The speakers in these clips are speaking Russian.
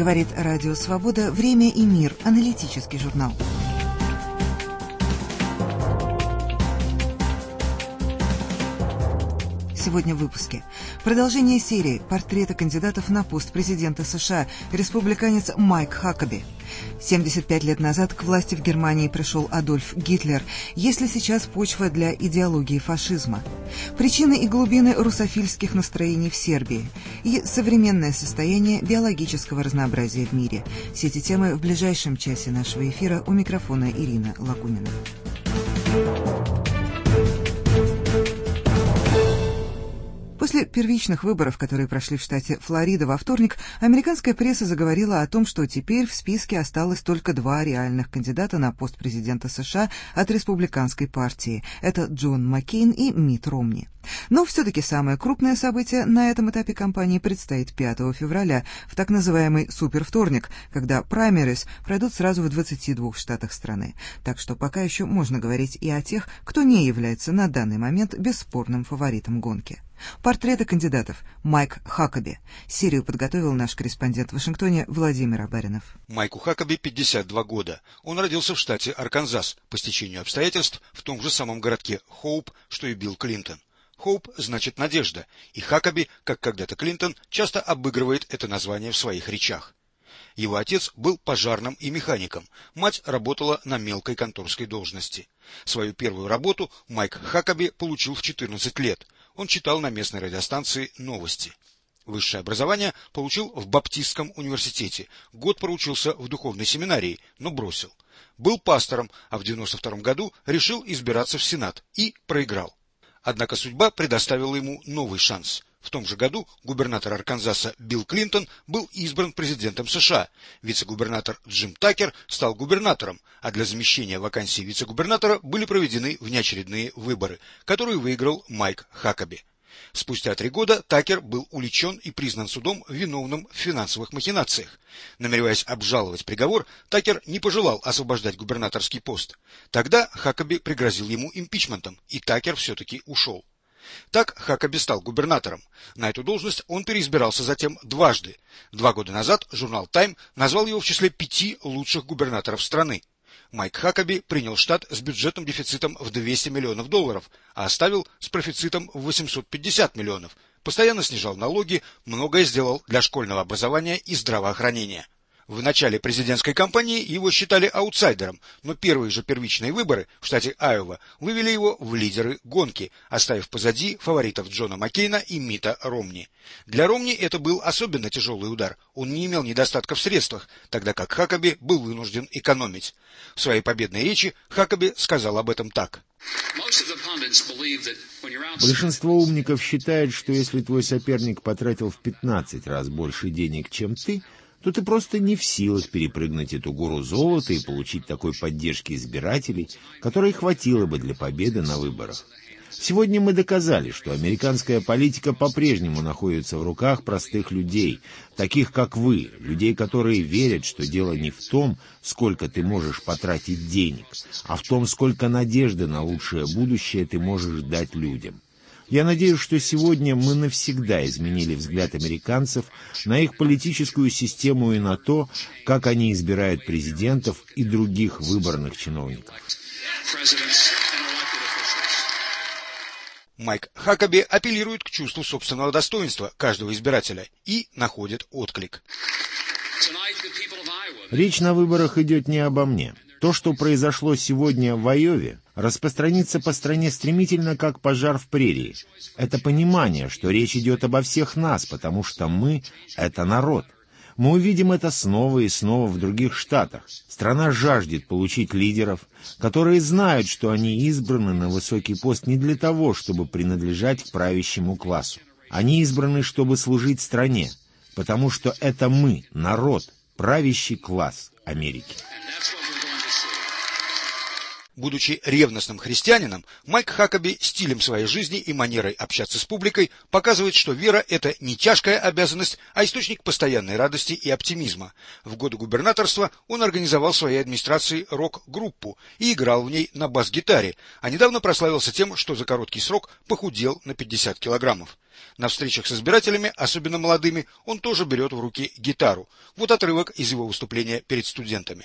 Говорит Радио Свобода. Время и мир. Аналитический журнал. Сегодня в выпуске. Продолжение серии «Портреты кандидатов на пост президента США». Республиканец Майк Хакаби. 75 лет назад к власти в Германии пришел Адольф Гитлер. Есть ли сейчас почва для идеологии фашизма? Причины и глубины русофильских настроений в Сербии. И современное состояние биологического разнообразия в мире. Все эти темы в ближайшем часе нашего эфира. У микрофона Ирина Лакунина. После первичных выборов, которые прошли в штате Флорида во вторник, американская пресса заговорила о том, что теперь в списке осталось только два реальных кандидата на пост президента США от республиканской партии. Это Джон Маккейн и Митт Ромни. Но все-таки самое крупное событие на этом этапе кампании предстоит 5 февраля, в так называемый супервторник, когда праймерис пройдут сразу в 22 штатах страны. Так что пока еще можно говорить и о тех, кто не является на данный момент бесспорным фаворитом гонки. Портреты кандидатов. Майк Хакаби. Серию подготовил наш корреспондент в Вашингтоне Владимир Абаринов. Майку Хакаби 52 года. Он родился в штате Арканзас, по стечению обстоятельств в том же самом городке Хоуп, что и Билл Клинтон. Хоуп значит «надежда», и Хакаби, как когда-то Клинтон, часто обыгрывает это название в своих речах. Его отец был пожарным и механиком, мать работала на мелкой конторской должности. Свою первую работу Майк Хакаби получил в 14 лет. Он читал на местной радиостанции новости. Высшее образование получил в Баптистском университете. Год проучился в духовной семинарии, но бросил. Был пастором, а в 92 году решил избираться в Сенат и проиграл. Однако судьба предоставила ему новый шанс. В том же году губернатор Арканзаса Билл Клинтон был избран президентом США. Вице-губернатор Джим Такер стал губернатором, а для замещения вакансии вице-губернатора были проведены внеочередные выборы, которые выиграл Майк Хакаби. Спустя 3 года Такер был уличен и признан судом виновным в финансовых махинациях. Намереваясь обжаловать приговор, Такер не пожелал освобождать губернаторский пост. Тогда Хакаби пригрозил ему импичментом, и Такер все-таки ушел. Так Хакаби стал губернатором. На эту должность он переизбирался затем дважды. 2 года назад журнал Time назвал его в числе 5 лучших губернаторов страны. Майк Хакаби принял штат с бюджетным дефицитом в $200 миллионов, а оставил с профицитом в 850 миллионов. Постоянно снижал налоги, многое сделал для школьного образования и здравоохранения. В начале президентской кампании его считали аутсайдером, но первые же первичные выборы в штате Айова вывели его в лидеры гонки, оставив позади фаворитов Джона Маккейна и Митта Ромни. Для Ромни это был особенно тяжелый удар. Он не имел недостатка в средствах, тогда как Хакаби был вынужден экономить. В своей победной речи Хакаби сказал об этом так. Большинство умников считает, что если твой соперник потратил в 15 раз больше денег, чем ты, то ты просто не в силах перепрыгнуть эту гору золота и получить такой поддержки избирателей, которой хватило бы для победы на выборах. Сегодня мы доказали, что американская политика по-прежнему находится в руках простых людей, таких как вы, людей, которые верят, что дело не в том, сколько ты можешь потратить денег, а в том, сколько надежды на лучшее будущее ты можешь дать людям. Я надеюсь, что сегодня мы навсегда изменили взгляд американцев на их политическую систему и на то, как они избирают президентов и других выборных чиновников. Майк Хакаби апеллирует к чувству собственного достоинства каждого избирателя и находит отклик. Речь на выборах идет не обо мне. То, что произошло сегодня в Айове, распространится по стране стремительно, как пожар в прерии. Это понимание, что речь идет обо всех нас, потому что мы — это народ. Мы увидим это снова и снова в других штатах. Страна жаждет получить лидеров, которые знают, что они избраны на высокий пост не для того, чтобы принадлежать к правящему классу. Они избраны, чтобы служить стране, потому что это мы, народ, правящий класс Америки. Будучи ревностным христианином, Майк Хакаби стилем своей жизни и манерой общаться с публикой показывает, что вера – это не тяжкая обязанность, а источник постоянной радости и оптимизма. В годы губернаторства он организовал своей администрации рок-группу и играл в ней на бас-гитаре, а недавно прославился тем, что за короткий срок похудел на 50 килограммов. На встречах с избирателями, особенно молодыми, он тоже берет в руки гитару. Вот отрывок из его выступления перед студентами.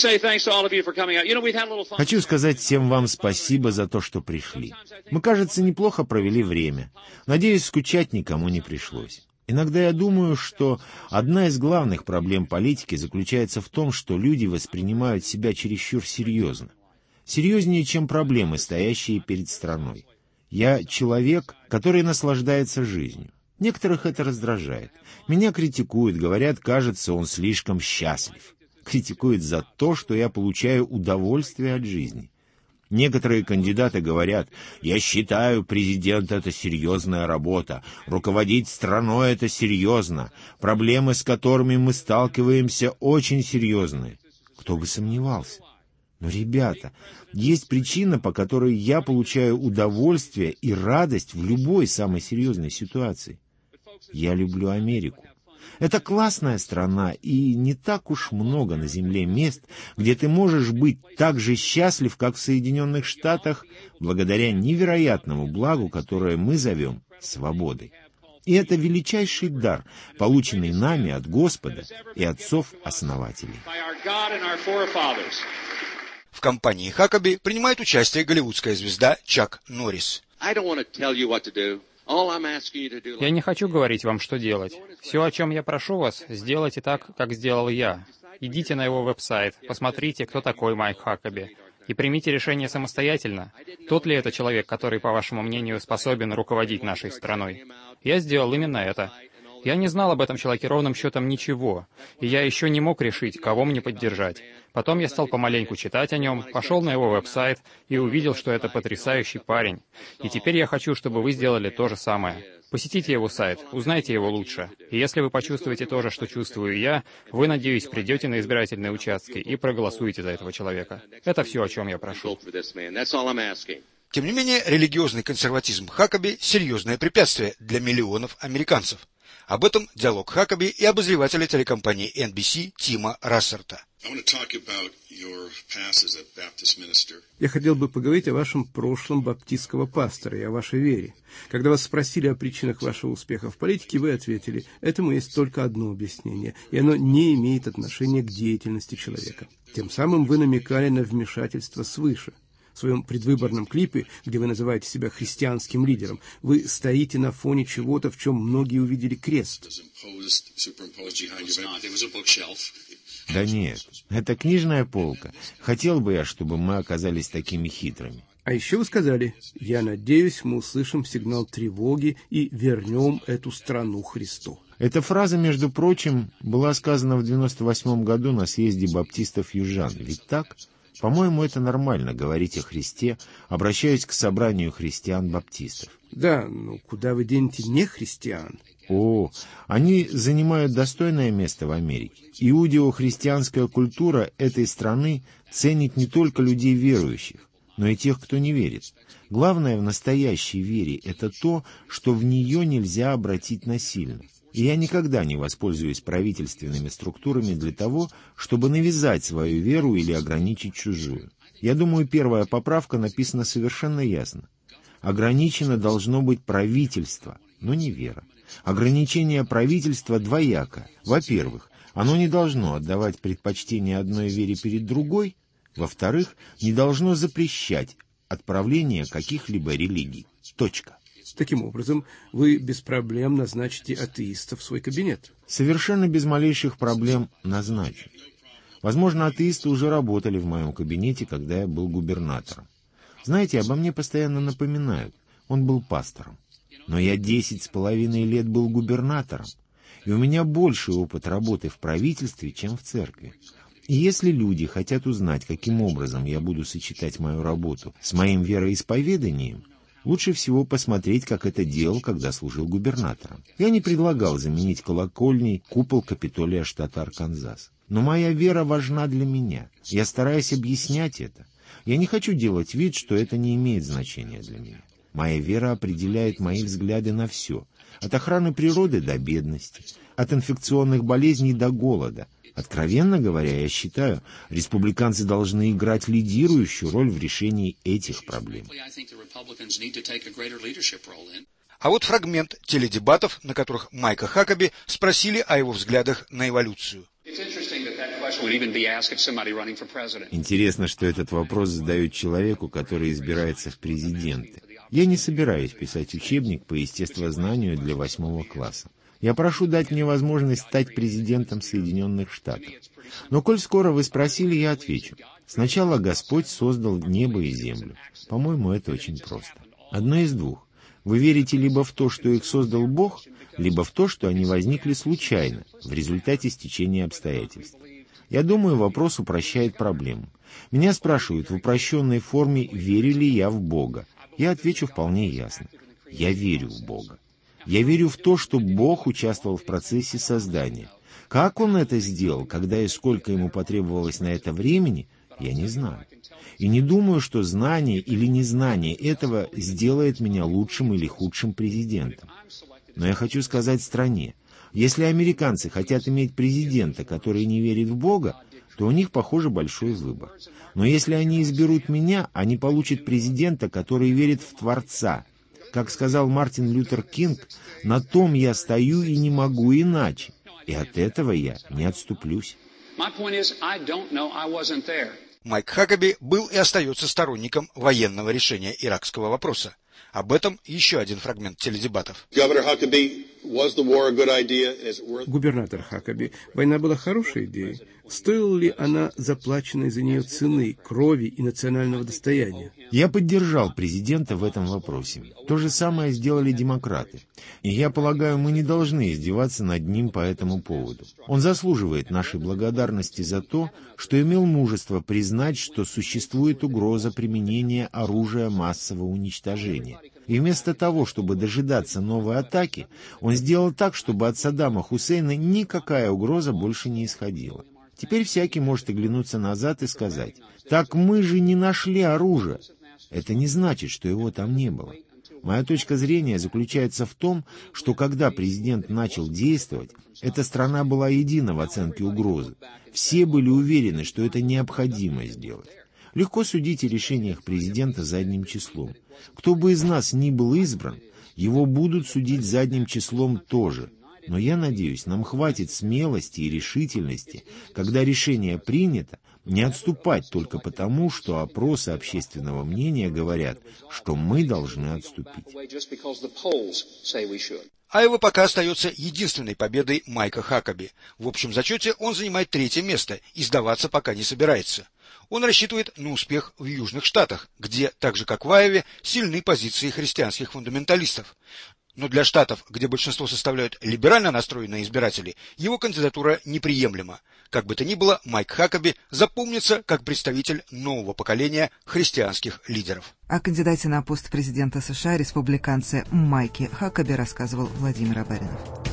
Хочу сказать всем вам спасибо за то, что пришли. Мы, кажется, неплохо провели время. Надеюсь, скучать никому не пришлось. Иногда я думаю, что одна из главных проблем политики заключается в том, что люди воспринимают себя чересчур серьезно. Серьезнее, чем проблемы, стоящие перед страной. Я человек, который наслаждается жизнью. Некоторых это раздражает. Меня критикуют, говорят, кажется, он слишком счастлив. Критикуют за то, что я получаю удовольствие от жизни. Некоторые кандидаты говорят: «Я считаю, президент — это серьезная работа, руководить страной — это серьезно, проблемы, с которыми мы сталкиваемся, очень серьезные». Кто бы сомневался. Но, ребята, есть причина, по которой я получаю удовольствие и радость в любой самой серьезной ситуации. Я люблю Америку. Это классная страна, и не так уж много на земле мест, где ты можешь быть так же счастлив, как в Соединенных Штатах, благодаря невероятному благу, которое мы зовем свободой. И это величайший дар, полученный нами от Господа и отцов-основателей. В кампании Хакаби принимает участие голливудская звезда Чак Норрис. Я не хочу говорить вам, что делать. Все, о чем я прошу вас, сделайте так, как сделал я. Идите на его веб-сайт, посмотрите, кто такой Майк Хакаби, и примите решение самостоятельно. Тот ли это человек, который, по вашему мнению, способен руководить нашей страной? Я сделал именно это. Я не знал об этом человеке ровным счетом ничего, и я еще не мог решить, кого мне поддержать. Потом я стал помаленьку читать о нем, пошел на его веб-сайт и увидел, что это потрясающий парень. И теперь я хочу, чтобы вы сделали то же самое. Посетите его сайт, узнайте его лучше. И если вы почувствуете то же, что чувствую я, вы, надеюсь, придете на избирательные участки и проголосуете за этого человека. Это все, о чем я прошу. Тем не менее, религиозный консерватизм Хакаби – серьезное препятствие для миллионов американцев. Об этом диалог Хакаби и обозревателя телекомпании NBC Тима Рассерта. Я хотел бы поговорить о вашем прошлом баптистского пастора и о вашей вере. Когда вас спросили о причинах вашего успеха в политике, вы ответили: этому есть только одно объяснение, и оно не имеет отношения к деятельности человека. Тем самым вы намекали на вмешательство свыше. В своем предвыборном клипе, где вы называете себя христианским лидером, вы стоите на фоне чего-то, в чем многие увидели крест. Да нет, это книжная полка. Хотел бы я, чтобы мы оказались такими хитрыми. А еще вы сказали: я надеюсь, мы услышим сигнал тревоги и вернем эту страну Христу. Эта фраза, между прочим, была сказана в 98 году на съезде баптистов-южан. Ведь так? По-моему, это нормально говорить о Христе, обращаясь к собранию христиан-баптистов. Да, но куда вы денете нехристиан? О, они занимают достойное место в Америке. Иудео-христианская культура этой страны ценит не только людей верующих, но и тех, кто не верит. Главное в настоящей вере – это то, что в нее нельзя обратить насильно. И я никогда не воспользуюсь правительственными структурами для того, чтобы навязать свою веру или ограничить чужую. Я думаю, первая поправка написана совершенно ясно. Ограничено должно быть правительство, но не вера. Ограничение правительства двояко. Во-первых, оно не должно отдавать предпочтение одной вере перед другой. Во-вторых, не должно запрещать отправление каких-либо религий. Точка. Таким образом, вы без проблем назначите атеиста в свой кабинет. Совершенно без малейших проблем назначу. Возможно, атеисты уже работали в моем кабинете, когда я был губернатором. Знаете, обо мне постоянно напоминают. Он был пастором. Но я 10,5 лет был губернатором, и у меня больший опыт работы в правительстве, чем в церкви. И если люди хотят узнать, каким образом я буду сочетать мою работу с моим вероисповеданием, лучше всего посмотреть, как это делал, когда служил губернатором. Я не предлагал заменить колокольней купол Капитолия штата Арканзас. Но моя вера важна для меня. Я стараюсь объяснять это. Я не хочу делать вид, что это не имеет значения для меня. Моя вера определяет мои взгляды на все. От охраны природы до бедности, от инфекционных болезней до голода. Откровенно говоря, я считаю, республиканцы должны играть лидирующую роль в решении этих проблем. А вот фрагмент теледебатов, на которых Майка Хакаби спросили о его взглядах на эволюцию. Интересно, что этот вопрос задают человеку, который избирается в президенты. Я не собираюсь писать учебник по естествознанию для 8 класса. Я прошу дать мне возможность стать президентом Соединенных Штатов. Но коль скоро вы спросили, я отвечу. Сначала Господь создал небо и землю. По-моему, это очень просто. Одно из двух. Вы верите либо в то, что их создал Бог, либо в то, что они возникли случайно, в результате стечения обстоятельств. Я думаю, вопрос упрощает проблему. Меня спрашивают в упрощенной форме, верю ли я в Бога. Я отвечу вполне ясно. Я верю в Бога. Я верю в то, что Бог участвовал в процессе создания. Как Он это сделал, когда и сколько Ему потребовалось на это времени, я не знаю. И не думаю, что знание или незнание этого сделает меня лучшим или худшим президентом. Но я хочу сказать стране, если американцы хотят иметь президента, который не верит в Бога, то у них, похоже, большой выбор. Но если они изберут меня, они получат президента, который верит в Творца. Как сказал Мартин Лютер Кинг, на том я стою и не могу иначе. И от этого я не отступлюсь. Майк Хакаби был и остается сторонником военного решения иракского вопроса. Об этом еще один фрагмент теледебатов. Губернатор Хакаби, война была хорошей идеей. Стоила ли она заплаченной за нее цены, крови и национального достояния? Я поддержал президента в этом вопросе. То же самое сделали демократы. И я полагаю, мы не должны издеваться над ним по этому поводу. Он заслуживает нашей благодарности за то, что имел мужество признать, что существует угроза применения оружия массового уничтожения. И вместо того, чтобы дожидаться новой атаки, он сделал так, чтобы от Саддама Хусейна никакая угроза больше не исходила. Теперь всякий может оглянуться назад и сказать: «Так мы же не нашли оружия». Это не значит, что его там не было. Моя точка зрения заключается в том, что когда президент начал действовать, эта страна была едина в оценке угрозы. Все были уверены, что это необходимо сделать. Легко судить о решениях президента задним числом. Кто бы из нас ни был избран, его будут судить задним числом тоже. Но я надеюсь, нам хватит смелости и решительности, когда решение принято, не отступать только потому, что опросы общественного мнения говорят, что мы должны отступить. Айова пока остается единственной победой Майка Хакаби. В общем зачете он занимает 3-е место и сдаваться пока не собирается. Он рассчитывает на успех в Южных Штатах, где, так же как в Айове, сильны позиции христианских фундаменталистов. Но для штатов, где большинство составляют либерально настроенные избиратели, его кандидатура неприемлема. Как бы то ни было, Майк Хакаби запомнится как представитель нового поколения христианских лидеров. О кандидате на пост президента США республиканце Майке Хакаби рассказывал Владимир Абаринов.